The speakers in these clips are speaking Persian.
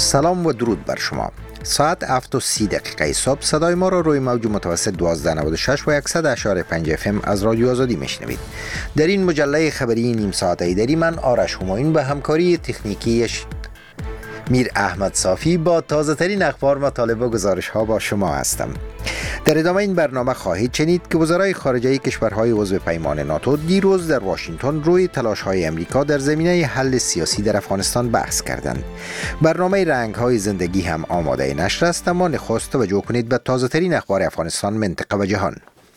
سلام و درود بر شما. ساعت 7:30 صبح صدای ما را روی موج متوسط 1296 و 100.5 FM از رادیو آزادی میشنوید. در این مجله خبری نیم ساعته ایدری من آرش همایون به همکاری تکنیکیش میر احمد صافی با تازه ترین اخبار، مطالب و گزارش ها با شما هستم. در ادامه این برنامه خواهید شنید که وزرای خارجه کشورهای عضو پیمان ناتو دیروز در واشنگتن روی تلاش‌های امریکا در زمینه حل سیاسی در افغانستان بحث کردند. برنامه رنگ‌های زندگی هم آماده نشر است، اما نخست توجه کنید به تازه ترین اخبار افغانستان، منطقه و جهان.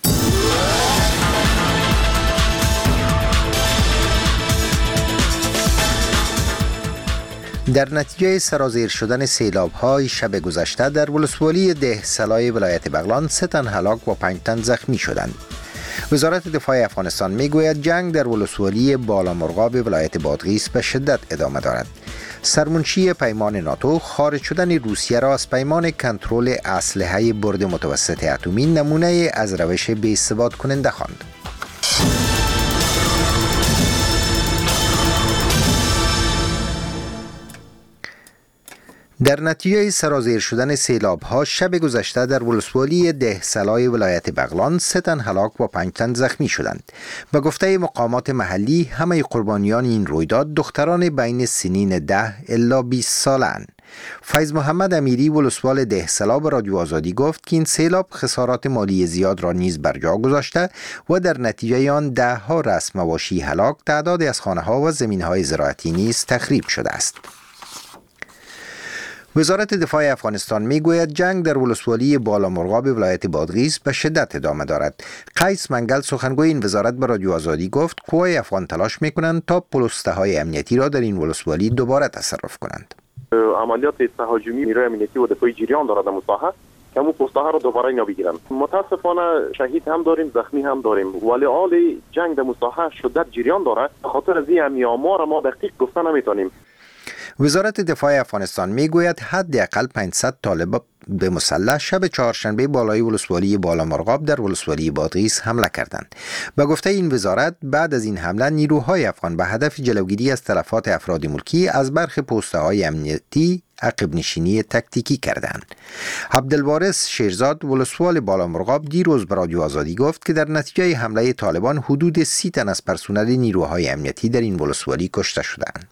در نتیجه سرازیر شدن سیلاب‌های شب گذشته در ولسوالی دهسلای ولایت بغلان 3 تن هلاک و 5 تن زخمی شدند. وزارت دفاع افغانستان میگوید جنگ در ولسوالی بالامرغاب ولایت بادغیس به شدت ادامه دارد. سرمنشی پیمان ناتو خارج شدن روسیه را از پیمان کنترل اسلحه برد متوسط اتمی نمونه از روش بی‌ثبات کننده خواند. در نتیجه سرازیر شدن سیلاب‌ها شب گذشته در ولسوالی دهسلای ولایت بغلان 3 تن هلاک و 5 تن زخمی شدند. به گفته مقامات محلی همه قربانیان این رویداد دختران بین سنین 10 الی 20 ساله‌اند. فیض محمد امیری ولسوال دهسلا به رادیو آزادی گفت که این سیلاب خسارات مالی زیاد را نیز بر جا گذاشته و در نتیجه آن 10 ها رأس مواشی هلاک، تعدادی از خانه‌ها و زمین‌های زراعتی نیز تخریب شده است. وزارت دفاع افغانستان میگوید جنگ در ولسوالی بالامرغاب ولایت بادغیس به شدت ادامه دارد. قیس منگل سخنگوی این وزارت به رادیو آزادی گفت قوای افغان تلاش میکنند تا پل‌های امنیتی را در این ولسوالی دوباره تصرف کنند. عملیات تهاجمی نیروی امنیتی و دفاعی جریان دارد در ساحه که همون پست‌ها را دوباره اینا بگیرن. متاسفانه شهید هم داریم، زخمی هم داریم، ولی حال جنگ در ساحه شدت جریان دارد. به خاطر از این آمار ما دقیق گفته نمیتونیم. وزارت دفاع افغانستان میگوید حداقل 500 طالب به مسلح شب چهارشنبه بالای ولسوالی بالامرغاب در ولسوالی بادغیس حمله کردند. به گفته این وزارت بعد از این حمله نیروهای افغان به هدف جلوگیری از تلفات افراد ملکی از برخی پست‌های امنیتی عقب نشینی تکتیکی کردند. عبدالوارث شیرزاد ولسوال بالامرغاب دیروز به رادیو آزادی گفت که در نتیجه حمله طالبان حدود 30 تن از پرسنل نیروهای امنیتی در این ولسوالی کشته شدند.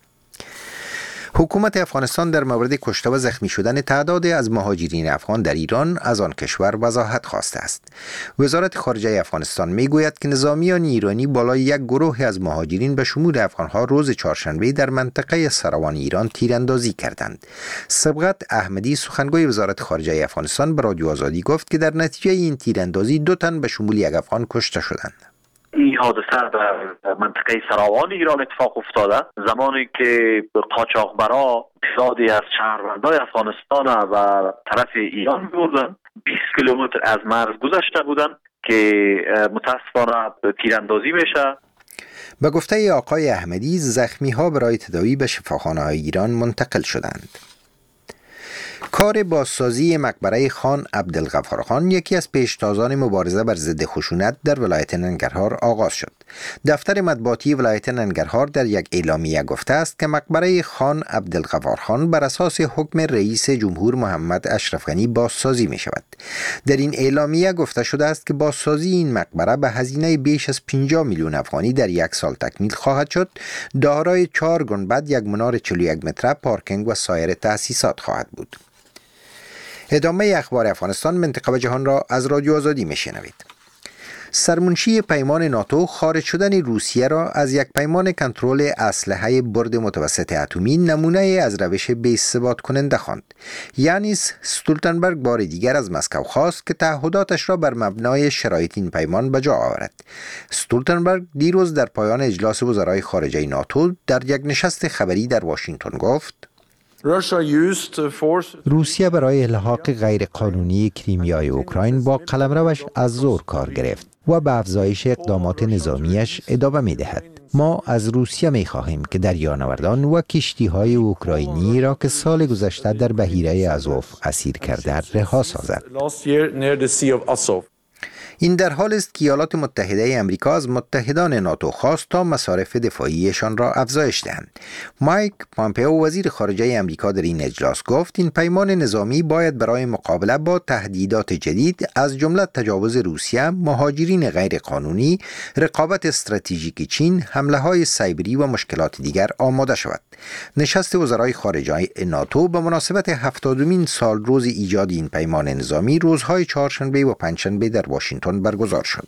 حکومت افغانستان در مورد کشته و زخمی شدن تعدادی از مهاجرین افغان در ایران از آن کشور وضاحت خواسته است. وزارت خارجه افغانستان میگوید که نظامیان ایرانی بالای یک گروه از مهاجرین به شمول افغانها روز چهارشنبه در منطقه سروان ایران تیراندازی کردند. سبقت احمدی سخنگوی وزارت خارجه افغانستان به رادیو آزادی گفت که در نتیجه این تیراندازی 2 تن به شمول یک افغان کشته شدند. این حادثه در منطقه سراوان ایران اتفاق افتاده زمانی که قاچاقبرا تعدادی از شهروندان افغانستان و طرف ایران بردن. 20 کیلومتر از مرز گذشته بودن که متاسفانه تیراندازی میشه. به گفته آقای احمدی زخمی ها برای تداوی به شفاخانه های ایران منتقل شدند. کار بازسازی مقبره خان عبدالغفار خان یکی از پیشتازان مبارزه بر ضد خشونت در ولایت ننگرهار آغاز شد. دفتر مطبوعاتی ولایت ننگرهار در یک اعلامیه گفته است که مقبره خان عبدالغفار خان بر اساس حکم رئیس جمهور محمد اشرف غنی بازسازی می شود. در این اعلامیه گفته شده است که بازسازی این مقبره به هزینه بیش از 50 میلیون افغانی در 1 سال تکمیل خواهد شد. دارای 4 گنبد، یک منار 41 متره، پارکینگ و سایر تأسیسات خواهد بود. ادامه اخبار افغانستان، منطقه و جهان را از رادیو آزادی میشنوید. سرمنشی پیمان ناتو خارج شدن روسیه را از یک پیمان کنترل اسلحه برد متوسط اتمی نمونه از روش بی‌ثبات کننده خواند. یانیس استولتنبرگ بار دیگر از مسکو خواست که تعهداتش را بر مبنای شرایط این پیمان به جا آورد. استولتنبرگ دیروز در پایان اجلاس وزرای خارجه ناتو در یک نشست خبری در واشنگتن گفت: روسیه برای الحاق غیرقانونی کریمیای اوکراین با قلمروش از زور کار گرفت و به افزایش اقدامات نظامیش ادامه می دهد. ما از روسیه می خواهیم که دریانوردان و کشتی‌های اوکراینی را که سال گذشته در بحیره آزوف اسیر کرده رها سازد. این در حال است که ایالات متحده آمریکا از متحدان ناتو خواست تا مصارف دفاعیشان را افزایش دهند. مایک پامپئو وزیر خارجه آمریکا در این اجلاس گفت این پیمان نظامی باید برای مقابله با تهدیدات جدید از جمله تجاوز روسیه، مهاجرین غیر قانونی، رقابت استراتژیک چین، حمله‌های سایبری و مشکلات دیگر آماده شود. نشست وزرای خارجه ناتو به مناسبت 70مین سال روز ایجاد این پیمان نظامی روزهای چهارشنبه و پنجشنبه در واشنگتن برگزار شد.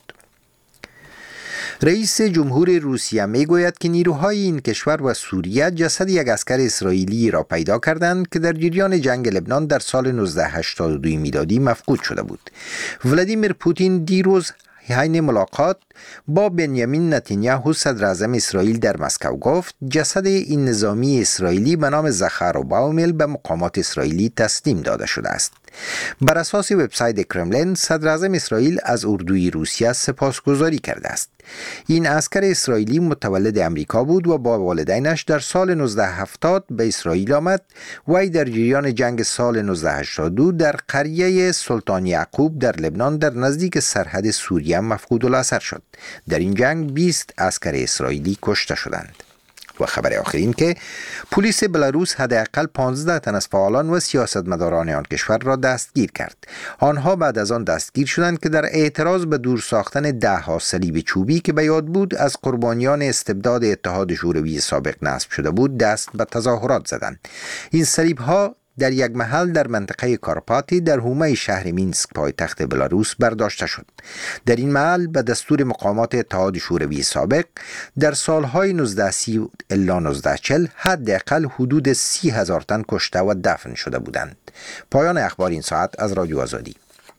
رئیس جمهور روسیه میگوید که نیروهای این کشور و سوریه جسد یک عسکر اسرائیلی را پیدا کردند که در جریان جنگ لبنان در سال 1982 میلادی مفقود شده بود. ولادیمیر پوتین دیروز حین ملاقات با بنیامین نتانیاهو صدر اعظم اسرائیل در مسکو گفت جسد این نظامی اسرائیلی به نام زخر باومل به مقامات اسرائیلی تسلیم داده شده است. بر اساس وبسایت کرملین، صدر اعظم اسرائیل از اردوی روسیه سپاسگزاری کرده است. این عسکر اسرائیلی متولد امریکا بود و با والدینش در سال 1970 به اسرائیل آمد. وی در جریان جنگ سال 1982 در قریه سلطان یعقوب در لبنان در نزدیک سرحد سوریه مفقود الاثر شد. در این جنگ 20 عسکر اسرائیلی کشته شدند. و خبر آخر این که پلیس بلاروس حداقل 15 تن از فعالان و سیاستمداران آن کشور را دستگیر کرد. آنها بعد از آن دستگیر شدند که در اعتراض به دور ساختن 10 صلیب چوبی که به یاد بود از قربانیان استبداد اتحاد شوروی سابق نصب شده بود دست به تظاهرات زدند. این صلیب ها در یک محل در منطقه کارپاتی در حومه شهر مینسک پایتخت بلاروس برداشته شد. در این محل به دستور مقامات اتحاد شوروی سابق در سالهای 1930 الی 1940 حداقل حدود 30,000 تن کشته و دفن شده بودند. پایان اخبار این ساعت از رادیو آزادی.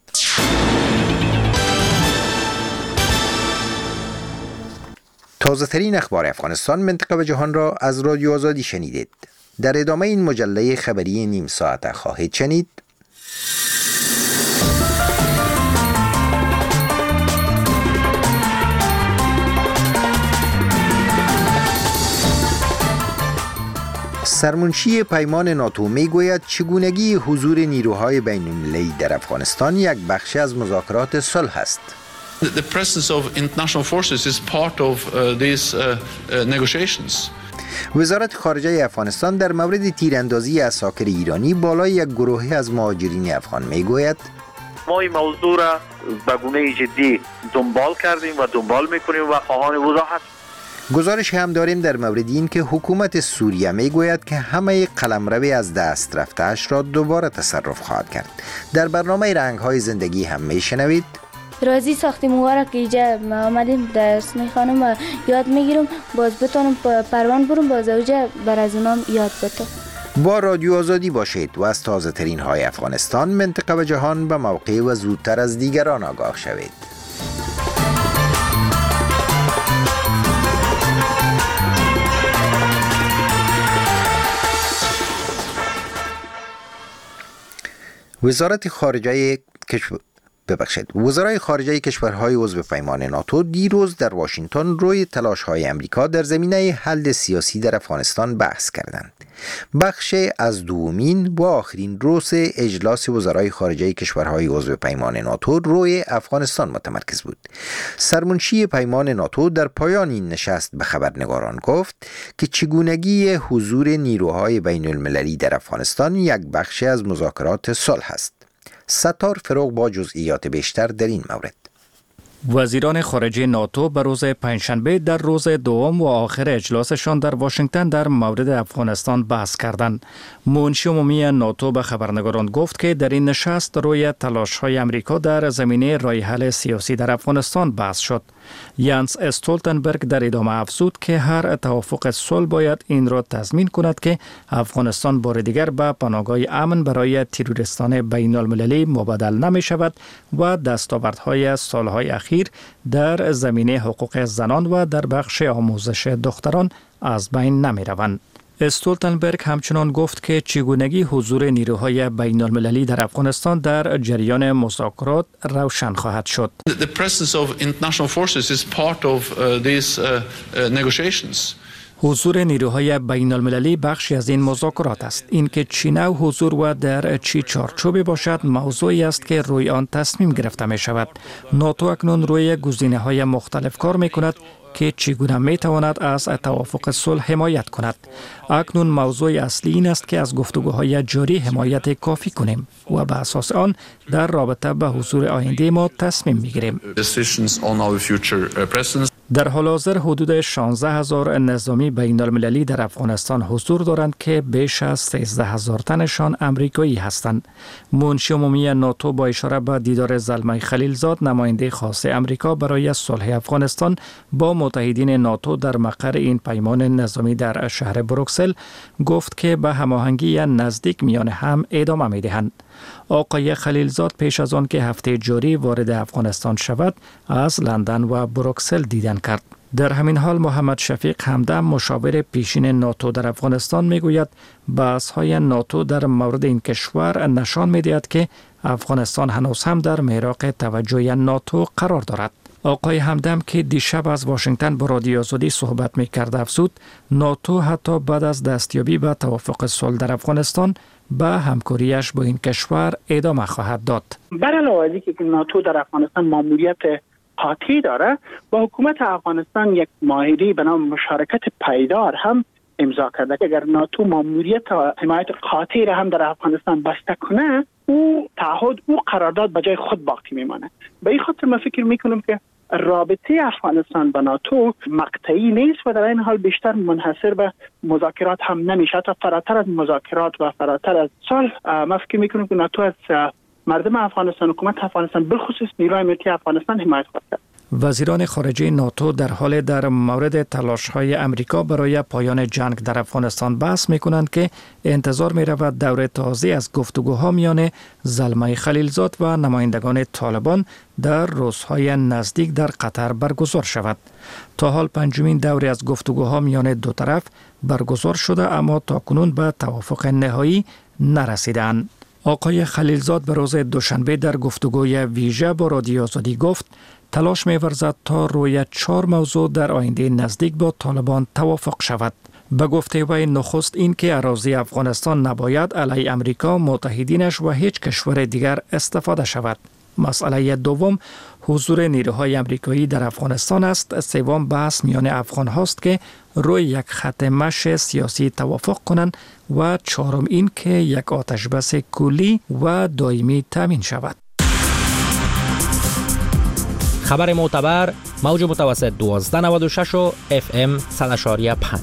تازه ترین اخبار افغانستان، منطقه و جهان را از رادیو آزادی شنیدید. در ادامه این مجله خبری نیم ساعته خواهید شنید: سرمنشی پیمان ناتو میگوید چگونگی حضور نیروهای بین‌المللی در افغانستان یک بخش از مذاکرات صلح است. The presence of international forces is part of these negotiations. وزارت خارجه افغانستان در مورد تیراندازی عساکر ایرانی بالای یک گروه از مهاجرین افغان میگوید ما این موضوع را به گونه جدی دنبال کردیم و دنبال میکنیم و خواهان وضاحت. گزارش هم داریم در مورد این که حکومت سوریه میگوید که همه قلمرو از دست رفته‌اش را دوباره تصرف خواهد کرد. در برنامه رنگ‌های زندگی هم میشنوید رازی ساختمون که اینجا ما آمدیم درس میخوانم و یاد میگیرم باز بتونم پروان برم باز اوجه بر از اونام یاد بتونم. با رادیو آزادی باشید و از تازه ترین های افغانستان، منطقه و جهان به موقع و زودتر از دیگران آگاه شوید. وزرای خارجه کشورهای عضو پیمان ناتو دیروز در واشنگتن روی تلاش‌های آمریکا در زمینه حل سیاسی در افغانستان بحث کردند. بخش از دومین و آخرین روز اجلاس وزرای خارجه کشورهای عضو پیمان ناتو روی افغانستان متمرکز بود. سرمنشی پیمان ناتو در پایان این نشست به خبرنگاران گفت که چگونگی حضور نیروهای بین المللی در افغانستان یک بخش از مذاکرات صلح است. ستار فروغ با جزئیات بیشتر در این مورد. وزیران خارجه ناتو به روز پنجشنبه در روز دوم و آخر اجلاسشان در واشنگتن در مورد افغانستان بحث کردند. منشی عمومی ناتو به خبرنگاران گفت که در این نشست روی تلاش‌های آمریکا در زمینه راه حل سیاسی در افغانستان بحث شد. یانس استولتنبرگ در ادامه افزود که هر توافق صلح باید این را تضمین کند که افغانستان بار دیگر به پناهگاه امن برای تروریستان بین المللی مبادل نمی شود و دستاوردهای سالهای اخیر در زمینه حقوق زنان و در بخش آموزش دختران از بین نمی روند. استولتنبرگ همچنان گفت که چگونگی حضور نیروهای بین المللی در افغانستان در جریان مذاکرات روشن خواهد شد. The presence of international forces is part of these negotiations. حضور نیروهای بین المللی بخشی از این مذاکرات است. اینکه چی نوع حضور و در چی چارچوبی باشد موضوعی است که روی آن تصمیم گرفته می شود. ناتو اکنون روی گزینه‌های مختلف کار می کند که چگونه می تواند از توافق صلح حمایت کند. اکنون موضوع اصلی این است که از گفتگوهای جاری حمایت کافی کنیم و به اساس آن در رابطه به حضور آینده ما تصمیم می گیریم. در حال حاضر حدود 16,000 نظامی بین المللی در افغانستان حضور دارند که بیش از 13,000 تنشان امریکایی هستند. منشی عمومی ناتو با اشاره به دیدار زلمه خلیلزاد نماینده خاص امریکا برای صلح افغانستان با متحدین ناتو در مقر این پیمان نظامی در شهر بروکسل گفت که به هماهنگی نزدیک میان هم ادامه می‌دهند. آقای خلیلزاد پیش از آن که هفته جاری وارد افغانستان شود از لندن و بروکسل دیدن کرد. در همین حال محمد شفیق همدم مشاور پیشین ناتو در افغانستان میگوید بحث‌های ناتو در مورد این کشور نشان می‌دهد که افغانستان هنوز هم در محراق توجه ناتو قرار دارد. آقای همدم که دیشب از واشنگتن با رادیو آزادی صحبت می‌کرد افزود ناتو حتی بعد از دستیابی به توافق صلح در افغانستان به همکاریش با این کشور ادامه خواهد داد. بر علاوه از اینکه ناتو در افغانستان ماموریت قاطعی داره و حکومت افغانستان یک معاهده به نام مشارکت پایدار هم امضا کرده که اگر ناتو ماموریت و حمایت قاطعی را هم در افغانستان بسته کنه او تعهد او قرارداد به جای خود باقی میمانه. به این خاطر من فکر میکنم که رابطه افغانستان با ناتو مقطعی نیست و در این حال بیشتر منحصر به مذاکرات هم نمیشه. تا فراتر از مذاکرات و فراتر از صلح من فکر میکنم که ناتو از مردم افغانستان، حکومت افغانستان، بالخصوص نیروهای ملی افغانستان حمایت خواهد کرد. وزیران خارجه ناتو در حال در مورد تلاش‌های امریکا برای پایان جنگ در افغانستان بحث می‌کنند که انتظار می‌رود دور تازه از گفتگوها میان زلمه خلیلزاد و نمایندگان طالبان در روزهای نزدیک در قطر برگزار شود. تا حال پنجمین دوره از گفتگوها میان دو طرف برگزار شده اما تاکنون به توافق نهایی نرسیدند. آقای خلیلزاد به روز دوشنبه در گفتگوی ویژه با رادیو آزادی گفت تلاش می‌ورزد تا روی 4 موضوع در آینده نزدیک با طالبان توافق شود. به گفته وی نخست این که اراضی افغانستان نباید علیه امریکا، متحدینش و هیچ کشور دیگر استفاده شود. مسئله دوم حضور نیروهای امریکایی در افغانستان است. سوم بحث میان افغان هاست که روی یک خط مشی سیاسی توافق کنند و چهارم این که یک آتش بس کلی و دائمی تامین شود. خبر معتبر موج متوسط 1296 و FM 100.5.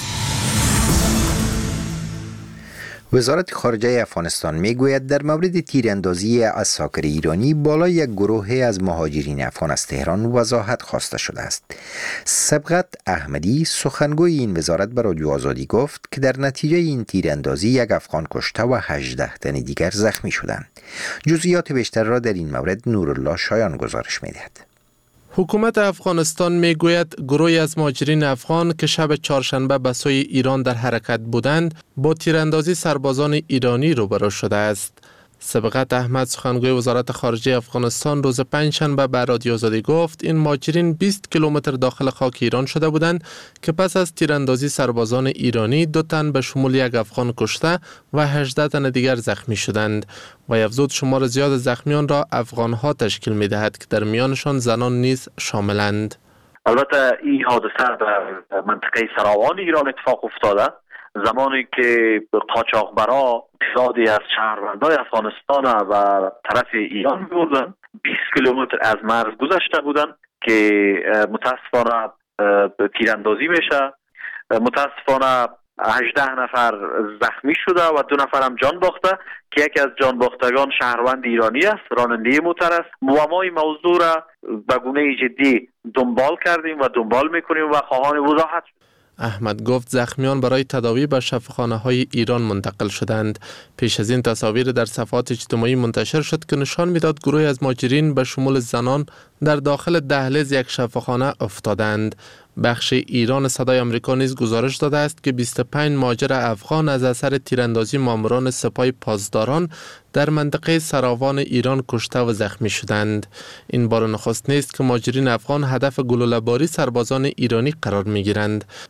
وزارت خارجه افغانستان میگوید در مورد تیراندازی عساکر ایرانی بالای یک گروه از مهاجرین افغان از تهران وضاحت خواسته شده است. سبقت احمدی سخنگوی این وزارت به رادیو آزادی گفت که در نتیجه این تیراندازی یک افغان کشته و 18 تن دیگر زخمی شدند. جزئیات بیشتر را در این مورد نورالله شایان گزارش می‌دهد. حکومت افغانستان میگوید گروهی از مهاجرین افغان که شب چهارشنبه به سوی ایران در حرکت بودند با تیراندازی سربازان ایرانی روبرو شده است. سبقت احمد سخنگوی وزارت خارجه افغانستان روز پنجشنبه به رادیو آزادی گفت این مهاجرین 20 کیلومتر داخل خاک ایران شده بودند که پس از تیراندازی سربازان ایرانی 2 تن به شمول یک افغان کشته و 18 تن دیگر زخمی شدند و افزود شمار زیاد زخمیان را افغان‌ها تشکیل می‌دهد که در میانشان زنان نیز شاملند. البته این حادثه در منطقه سراوان ایران اتفاق افتاده زمانی که قاچاقبرا تعدادی از شهروندان افغانستان و طرف ایران می‌بردند 20 کیلومتر از مرز گذشته بودند که متاسفانه تیراندازی میشه. متاسفانه 18 نفر زخمی شده و 2 نفر هم جان باخته که یکی از جان باختگان شهروند ایرانی است، راننده موتر است. و ما این موضوع را به گونه جدی دنبال کردیم و دنبال میکنیم و خواهان وضاحت شد. احمد گفت زخمیان برای تداوی به شفاخانه‌های ایران منتقل شدند. پیش از این تصاویر در صفحات اجتماعی منتشر شد که نشان میداد گروهی از مهاجرین به شمول زنان در داخل دهلیز یک شفاخانه افتادند. بخش ایران صدای آمریکا نیز گزارش داده است که 25 مهاجر افغان از اثر تیراندازی ماموران سپاه پاسداران در منطقه سراوان ایران کشته و زخمی شدند. این بار نخست نیست که مهاجرین افغان هدف گلوله‌باری سربازان ایرانی قرار می‌گیرند.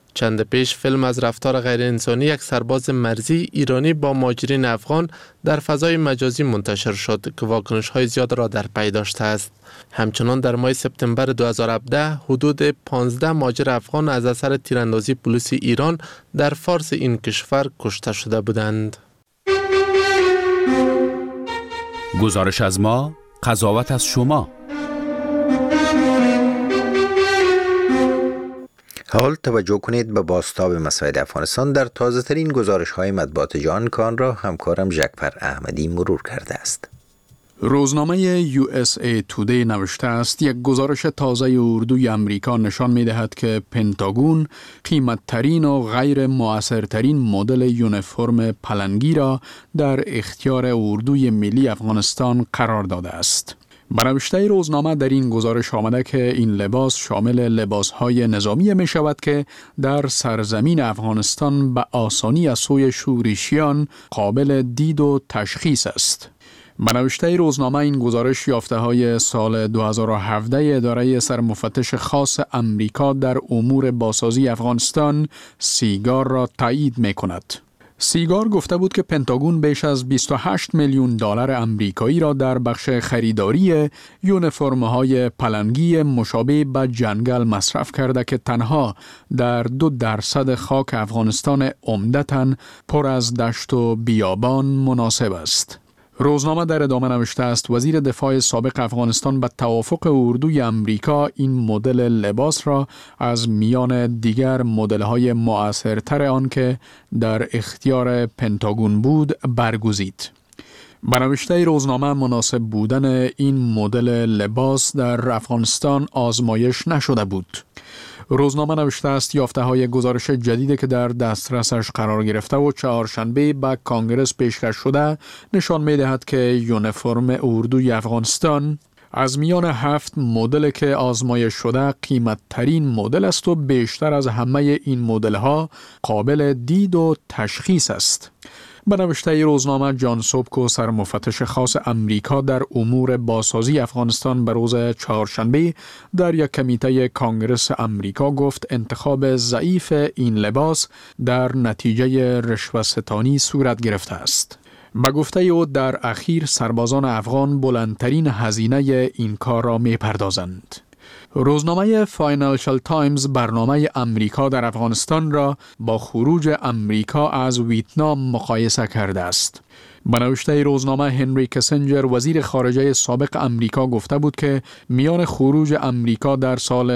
چند پیش فیلم از رفتار غیر انسانی یک سرباز مرزی ایرانی با مهاجرین افغان در فضای مجازی منتشر شد که واکنش‌های زیاد را در پی داشته است. همچنان در ماه سپتامبر 2017 حدود 15 مهاجر افغان از اثر تیراندازی پلیس ایران در فارس این کشور کشته شده بودند. گزارش از ما، قضاوت از شما. حال توجه کنید به بازتاب مسائل افغانستان در تازه ترین گزارش های مطبوعات جهان که آن را همکارم ژکفر احمدی مرور کرده است. روزنامه USA Today نوشته است یک گزارش تازه اردوی امریکا نشان می دهد که پنتاگون قیمتترین و غیر مؤثرترین مدل یونیفرم پلنگی را در اختیار اردوی ملی افغانستان قرار داده است. به نوشته روزنامه در این گزارش آمده که این لباس شامل لباسهای نظامی می شود که در سرزمین افغانستان به آسانی از سوی شورشیان قابل دید و تشخیص است. به نوشته روزنامه این گزارش یافته‌های سال 2017 اداره سرمفتش خاص امریکا در امور بازسازی افغانستان سیگار را تایید می کند. سیگار گفته بود که پنتاگون بیش از 28 میلیون دلار آمریکایی را در بخش خریداری یونیفرم‌های پلنگی مشابه به جنگل مصرف کرده که تنها در 2% خاک افغانستان عمدتاً پر از دشت و بیابان مناسب است. روزنامه در ادامه نوشته است وزیر دفاع سابق افغانستان به توافق اردوی امریکا این مدل لباس را از میان دیگر مدل‌های مؤثرتر آن که در اختیار پنتاگون بود برگزید. به نوشته روزنامه مناسب بودن این مدل لباس در افغانستان آزمایش نشده بود. روزنامه نوشته است یافته‌های گزارش جدیدی که در دسترسش قرار گرفته و چهارشنبه به کانگرس پیشکش شده نشان می‌دهد که یونیفرم اردوی افغانستان از میان 7 مدل که آزمایش شده قیمت‌ترین مدل است و بیشتر از همه این مدل‌ها قابل دید و تشخیص است. به نوشته روزنامه جان سوبکو سرمفتش خاص امریکا در امور بازسازی افغانستان به روز چهارشنبه در یک کمیته کانگرس امریکا گفت انتخاب ضعیف این لباس در نتیجه رشوه‌ستانی صورت گرفته است. به گفته او در اخیر سربازان افغان بلندترین هزینه این کار را می پردازند. روزنامه فاینانشل تایمز برنامه امریکا در افغانستان را با خروج امریکا از ویتنام مقایسه کرده است. به نوشته روزنامه هنری کسنجر وزیر خارجه سابق امریکا گفته بود که میان خروج امریکا در سال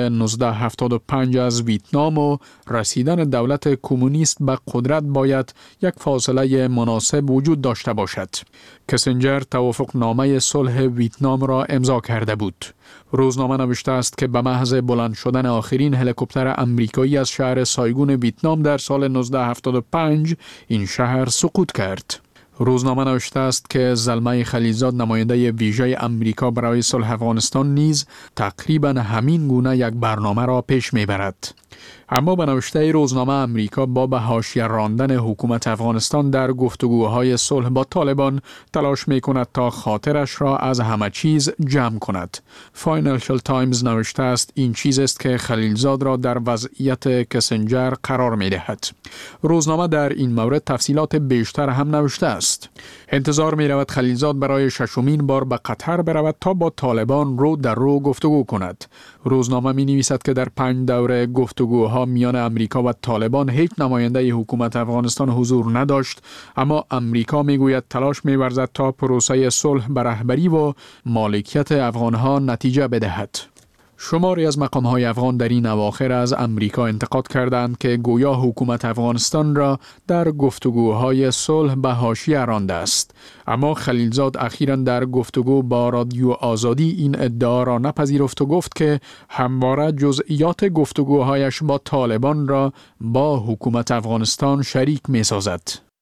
1975 از ویتنام و رسیدن دولت کمونیست به قدرت باید یک فاصله مناسب وجود داشته باشد. کسنجر توافق نامه صلح ویتنام را امضا کرده بود. روزنامه نوشته است که به محض بلند شدن آخرین هلیکوپتر امریکایی از شهر سایگون ویتنام در سال 1975 این شهر سقوط کرد. روزنامه نوشته است که زلمه خلیلزاد نماینده ویژه امریکا برای صلح افغانستان نیز تقریباً همین گونه یک برنامه را پیش میبرد. اما به نوشته روزنامه امریکا با به حاشیه راندن حکومت افغانستان در گفتگوهای صلح با طالبان تلاش میکند تا خاطرش را از همه چیز جمع کند. فاینانشل تایمز نوشته است این چیز است که خلیلزاد را در وضعیت کسنجر قرار میدهد. روزنامه در این مورد تفصیلات بیشتر هم نوشته است. انتظار می رود خلیلزاد برای ششمین بار به قطر برود تا با طالبان رو در رو گفتگو کند. روزنامه می نویسد که در 5 دوره گفتگوها میان امریکا و طالبان هیچ نماینده حکومت افغانستان حضور نداشت، اما امریکا می گوید تلاش می ورزد تا پروسه صلح به رهبری و مالکیت افغانها نتیجه بدهد. شماری از مقام‌های افغان در این اواخر از امریکا انتقاد کردند که گویا حکومت افغانستان را در گفتگوهای صلح به حاشیه رانده است. اما خلیلزاد اخیراً در گفتگو با رادیو آزادی این ادعا را نپذیرفت و گفت که همواره جزئیات گفتگوهایش با طالبان را با حکومت افغانستان شریک می‌سازد.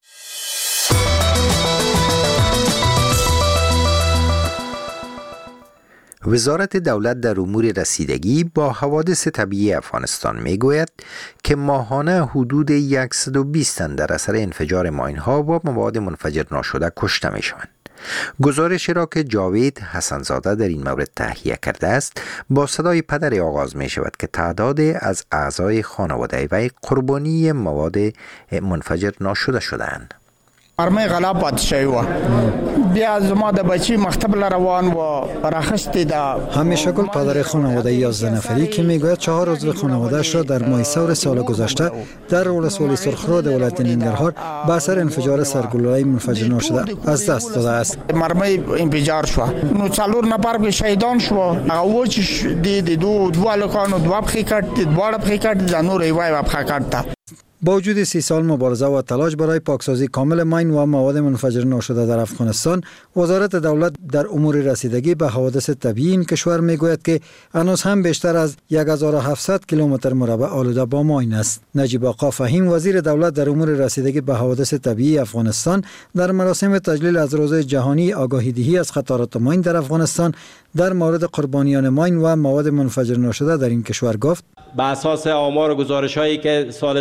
وزارت دولت در امور رسیدگی با حوادث طبیعی افغانستان میگوید که ماهانه حدود 120 تن در اثر انفجار ماین‌ها و مواد منفجر ناشده کشته میشوند. گزارشی را که جاوید حسنزاده در این مورد تهیه کرده است با صدای پدر آغاز می شود که تعداد از اعضای خانواده و قربانی مواد منفجر ناشده شدند. مرمۍ غلا پاتې شوی و. بیا زما د بچی مکتب روان و راخستی دا. همیشه گل پدر خانواده 11 نفری که میگوید 4 عضو خانواده‌اش را در ماه ثور سال گذشته در ولسوالی سرخرود ولایت ننگرهار به اثر انفجار سرگلوله منفجر ناشده از دست داده است. مرمۍ انفجار شو. نو 4 نفر به شهیدان شو. هغه چې د دوه الکانو دوه پخې کټ دوه پخې کټ د نور ایوای پخې کټ. با وجود 30 سال مبارزه و تلاش برای پاکسازی کامل ماین و مواد منفجر ناشده در افغانستان، وزارت دولت در امور رسیدگی به حوادث طبیعی این کشور میگوید که هنوز هم بیشتر از 1700 کیلومتر مربع آلوده با ماین است. نجیب آقا فهیم وزیر دولت در امور رسیدگی به حوادث طبیعی افغانستان در مراسم تجلیل از روز جهانی آگاهی‌دهی از خطرات ماین در افغانستان در مورد قربانیان ماین و مواد منفجر ناشده در این کشور گفت: به اساس آمار و گزارش‌هایی که سال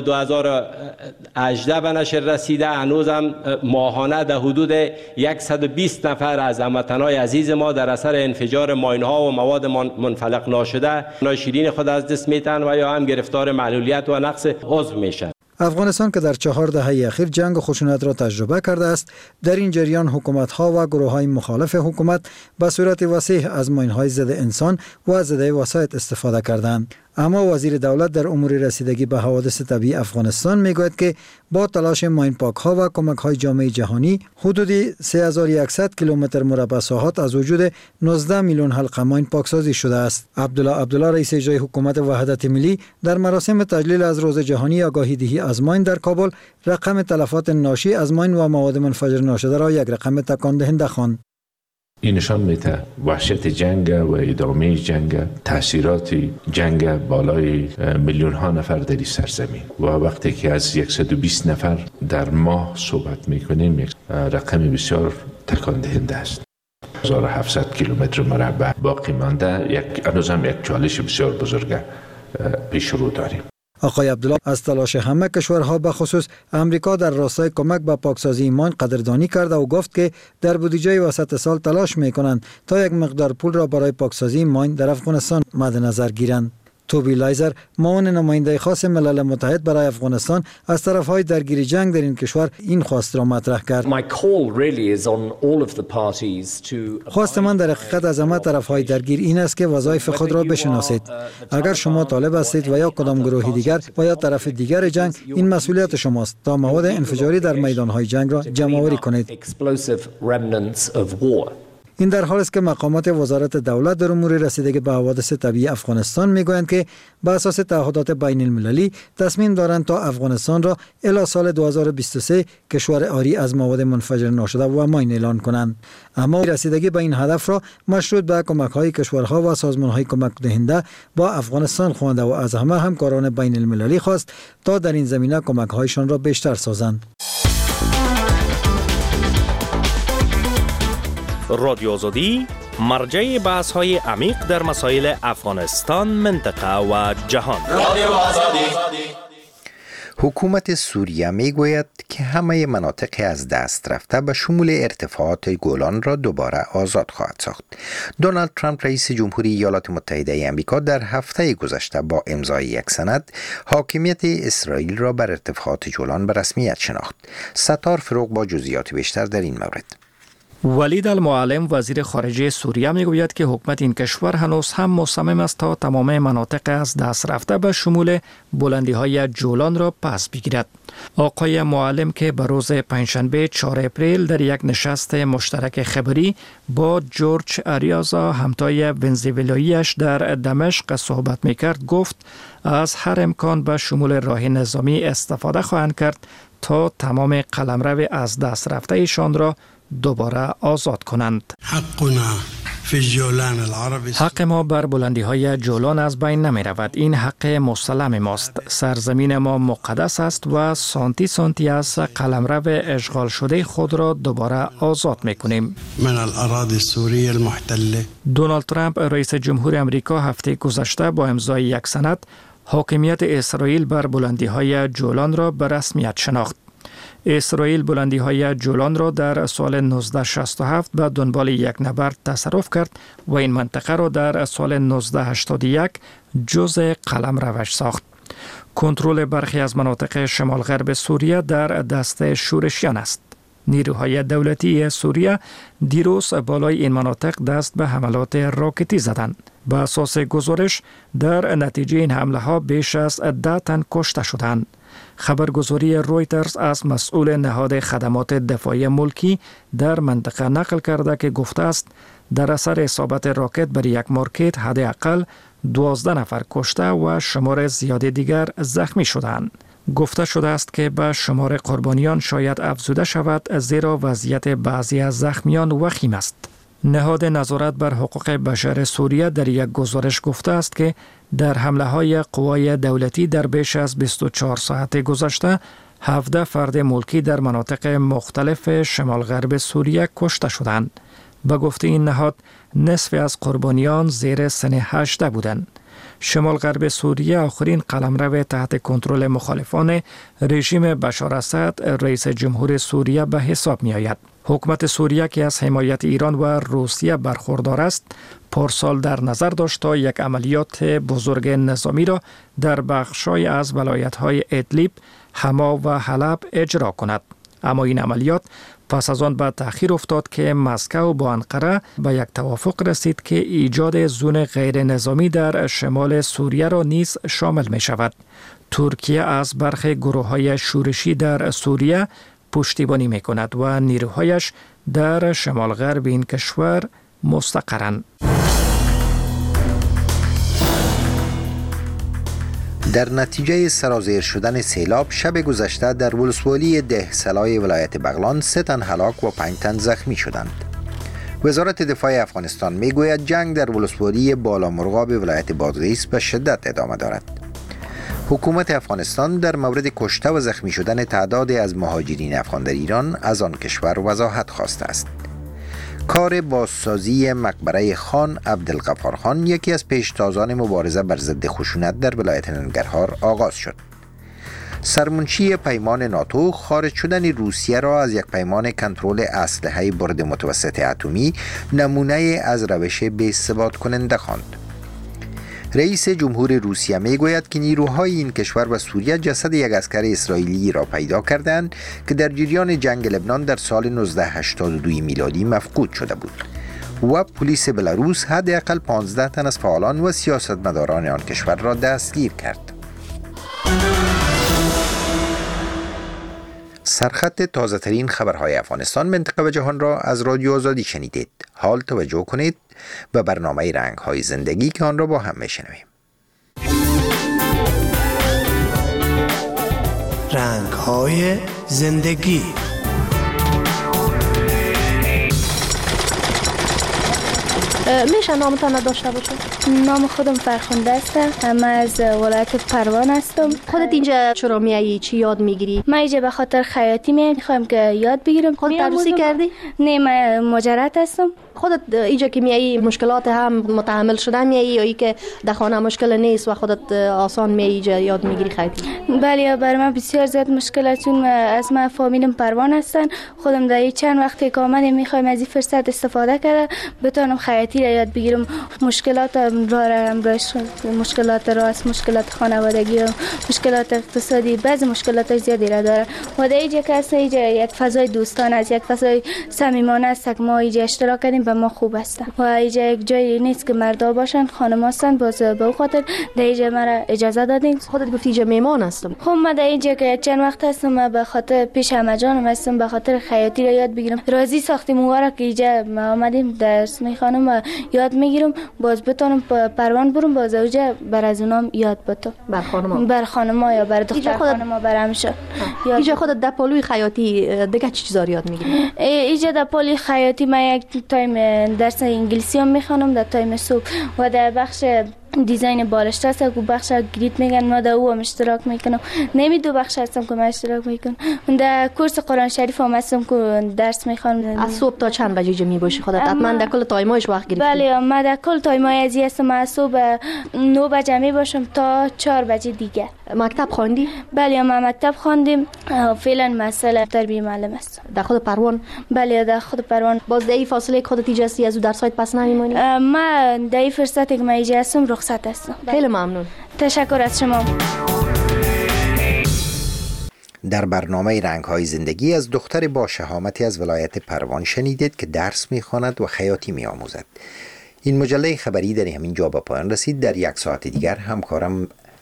2018 به نشر رسیده، هنوز هم ماهانه در حدود 120 نفر از هموطنان عزیز ما در اثر انفجار ماین‌ها و مواد منفلق ناشده شیرین خود از دست می‌دهند و یا هم گرفتار معلولیت و نقص عضو میشن. افغانستان که در 4 دهه اخیر جنگ و خشونت را تجربه کرده است، در این جریان حکومت‌ها و گروه‌های مخالف حکومت به صورت وسیع از ماین‌های ضد انسان و ضد وسایط استفاده کردند. اما وزیر دولت در امور رسیدگی به حوادث طبیعی افغانستان میگوید که با تلاش ماین پاک‌ها و کمک‌های جامعه جهانی حدود 3100 کیلومتر مربع ساحات از وجود 19 میلیون حلقه ماین پاکسازی شده است. عبدالله رئیس اجرایی حکومت وحدت ملی در مراسم تجلیل از روز جهانی آگاهی‌دهی از ماین در کابل رقم تلفات ناشی از ماین و مواد منفجر ناشده را یک رقم تکان دهنده خواند. این نشان میده وحشت جنگ و ادامه جنگ، تاثیرات جنگ بالای میلیون ها نفر در این سرزمین و وقتی که از 120 نفر در ماه صحبت میکنیم یک رقم بسیار تکان دهنده است. 1700 کیلومتر مربع باقی مانده، هنوز هم یک چالش بسیار بزرگ پیش رو داریم. آقای عبدالله از تلاش همه کشورها به خصوص امریکا در راستای کمک به پاکسازی ماین قدردانی کرد و گفت که در بودجه وسط سال تلاش میکنند تا یک مقدار پول را برای پاکسازی ماین در افغانستان مد نظر گیرند. توبی لایزر، معاون نماینده خاص ملل متحد برای افغانستان، از طرفهای درگیر جنگ در این کشور این خواست را مطرح کرد. خواست من در حقیقت از همه طرفهای درگیر این است که وظایف خود را بشناسید. اگر شما طالب هستید و یا کدام گروه دیگر و یا طرف دیگر جنگ، این مسئولیت شماست تا مواد انفجاری در میدانهای جنگ را جمع‌آوری کنید. این در حالی است که مقامات وزارت دولت در امور رسیدگی به حوادث طبیعی افغانستان میگویند که به اساس تعهدات بین المللی تصمیم دارند تا افغانستان را الی سال 2023 کشور عاری از مواد منفجر ناشده و ماین اعلان کنند. اما رسیدگی به این هدف را مشروط به کمک‌های کشورها و سازمان‌های کمک دهنده با افغانستان خوانده و از همه همکاران بین المللی خواست تا در این زمینه کمک‌هایشان را بیشتر سازند. رادیو آزادی مرجع بحث‌های عمیق در مسائل افغانستان، منطقه و جهان. رادیو آزادی. حکومت سوریه میگوید که همه مناطق از دست رفته به شمول ارتفاعات گولان را دوباره آزاد خواهد ساخت. دونالد ترامپ رئیس جمهوری ایالات متحده آمریکا در هفته گذشته با امضای یک سند حاکمیت اسرائیل را بر ارتفاعات گولان به رسمیت شناخت. ستار فروغ با جزئیات بیشتر در این مورد. ولید المعلم وزیر خارجه سوریه میگوید که حکومت این کشور هنوز هم مصمم است تا تمام مناطق از دست رفته به شمول بلندی‌های جولان را پس بگیرد. آقای معلم که به روز پنجشنبه 4 اپریل در یک نشست مشترک خبری با جورج اریازا همتای ونزوئلایی‌اش در دمشق صحبت میکرد گفت از هر امکان به شمول راه نظامی استفاده خواهند کرد تا تمام قلمرو از دست رفته ایشان را دوباره آزاد کنند. حق ما بر بلندی های جولان از بین نمی رود. این حق مسلم ماست. سرزمین ما مقدس است و سانتی سانتی از قلمرو اشغال شده خود را دوباره آزاد می کنیم. من الاراضی السوریه المحتله. دونالد ترامپ رئیس جمهور امریکا هفته گذشته با امضای یک سند حاکمیت اسرائیل بر بلندی های جولان را به رسمیت شناخت. اسرائیل بلندی های جولان را در سال 1967 به دنبال یک نبرد تصرف کرد و این منطقه را در سال 1981 جزء قلمروش ساخت. کنترل برخی از مناطق شمال غرب سوریه در دست شورشیان است. نیروهای دولتی سوریه دیروز بالای این مناطق دست به حملات راکتی زدند. به اساس گزارش در نتیجه این حمله ها بیش از 10 تن کشته شدند. خبرگزاری رویترز از مسئول نهاد خدمات دفاعی ملکی در منطقه نقل کرده که گفته است در اثر اصابت راکت بر یک مارکت حداقل 12 نفر کشته و شمار زیاد دیگر زخمی شدند. گفته شده است که به شمار قربانیان شاید افزوده شود زیرا وضعیت بعضی از زخمیان وخیم است. نهاد نظارت بر حقوق بشر سوریه در یک گزارش گفته است که در حمله های قوای دولتی در بیش از 24 ساعت گذشته 17 فرد ملکی در مناطق مختلف شمال غرب سوریه کشته شدند. به گفته این نهاد نصف از قربانیان زیر سن 18 بودند. شمال غرب سوریه آخرین قلمرو تحت کنترل مخالفان رژیم بشار اسد رئیس جمهور سوریه به حساب می آید. حکومت سوریه که از حمایت ایران و روسیه برخوردار است، پارسال در نظر داشت تا یک عملیات بزرگ نظامی را در بخش‌های از ولایت‌های ادلیب، حما و حلب اجرا کند. اما این عملیات پس از آن به تأخیر افتاد که مسکو با انقره به یک توافق رسید که ایجاد زون غیر نظامی در شمال سوریه را نیز شامل می شود. ترکیه از برخی گروه‌های شورشی در سوریه پشتیبانی می کند و نیروهایش در شمال غرب این کشور مستقرند. در نتیجه سرازیر شدن سیلاب شب گذشته در ولسوالی دهسلای ولایت بغلان 3 تن هلاک و 5 تن زخمی شدند. وزارت دفاع افغانستان می گوید جنگ در ولسوالی بالامرغاب ولایت بادغیس به شدت ادامه دارد. حکومت افغانستان در مورد کشته و زخمی شدن تعدادی از مهاجرین افغان در ایران از آن کشور وضاحت خواسته است. کار بازسازی مقبره خان عبدالغفار خان یکی از پیشتازان مبارزه بر ضد خشونت در ولایت ننگرهار آغاز شد. سرمنشی پیمان ناتو خارج شدن روسیه را از یک پیمان کنترل اسلحه برد متوسط اتمی نمونه از روش بی‌ثبات کننده خواند. رئیس جمهور روسیه می گوید که نیروهای این کشور و سوریه جسد یک عسکر اسرائیلی را پیدا کردند که در جریان جنگ لبنان در سال 1982 میلادی مفقود شده بود و پلیس بلاروس حداقل 15 تن از فعالان و سیاستمداران آن کشور را دستگیر کرد. سرخط تازه ترین خبرهای افغانستان، منطقه و جهان را از رادیو آزادی شنیدید. حال توجه کنید به برنامه رنگ‌های زندگی که آن را با هم میشنویم. رنگ‌های زندگی. میشه نامتان داشته باشه؟ نام خودم فرخنده است. من از ولایت پروان هستم. خودت اینجا چرا میایی؟ چی یاد میگیری؟ من اینجا به خاطر خیاطی میخوام که یاد بگیرم. خودت تدریسی کردی؟ نه، من مجرد هستم. خودت اینجا که میایی مشکلات هم متحمل شدن میایی یا ای که در خانه مشکل نیست و خودت آسان میایی اینجا یاد میگیری خیاطی؟ بله، برای من بسیار زیاد مشکلات، چون از من فامیلم پروان هستن. خودم در چند وقتی که آمدم میخوایم از این فرصت استفاده کرده بتونم خیاطی را یاد بگیرم. مشکلات راست، مشکلات خانوادگی و مشکلات اقتصادی، بعضی مشکلات زیادی را داره و در اینجا که اصلا اینجا یک فضای دوستانه است، یک فضای صمیمانه است که ما اینجا اشتراک کردیم و ما خوب است و اینجا یک جایی نیست که مردا باشن، خانم هستن. باز به خاطر در اینجا مرا اجازه دادین. خودت گفتی اینجا میمان هستم. خب من در اینجا که چند وقت هستم به خاطر پیش همه جانم هستم، به خاطر خیاطی را یاد بگیرم. راضی ساختیم اونورا که اینجا ما آمدیم درس میخوانم یاد میگیرم، باز بتونم پروان برم باز اونجا بر از اونام یاد بتم، بر خانما یا بر دختر خانما برامشه. اینجا خودت در پالوی خیاطی دیگه چه چیزا یاد میگیری؟ اینجا در پالوی خیاطی من یک تایم درس انگلیسی هم میخوانم در تایم صبح و در بخش دیزاین بالشته است که بخش گریت میگن، ما در او هم اشتراک میکنم. نمی دو بخش هستم که من اشتراک میکنم. در کورس قرآن شریف هم هستم که درس میخوام. از صبح تا چند بجه می باشی خودت؟ حتما در کل تایمایش وقت گرفتی؟ بله، من در کل تایمای ازی هستم. از صبح 9 بجه می باشم تا 4 بجه دیگه. مکتب خواندی؟ بله، ما مکتب خواندیم. فعلا مسئله تربیه معلم است. در خود پروان؟ بله، در خود پروان. باز در این فاصله خودت ایجا هستی از او درسایت پس نمیمانی؟ من در این فرصتی که من ایجا هستم رخصت هستم. خیلی ممنون. تشکر از شما. در برنامه رنگ‌های زندگی از دختر با شهامتی از ولایت پروان شنیدید که درس می‌خواند و خیاطی می‌آموزد. این مجله خبری در همین جا به پایان رسید. در یک ساعت دیگر همکارم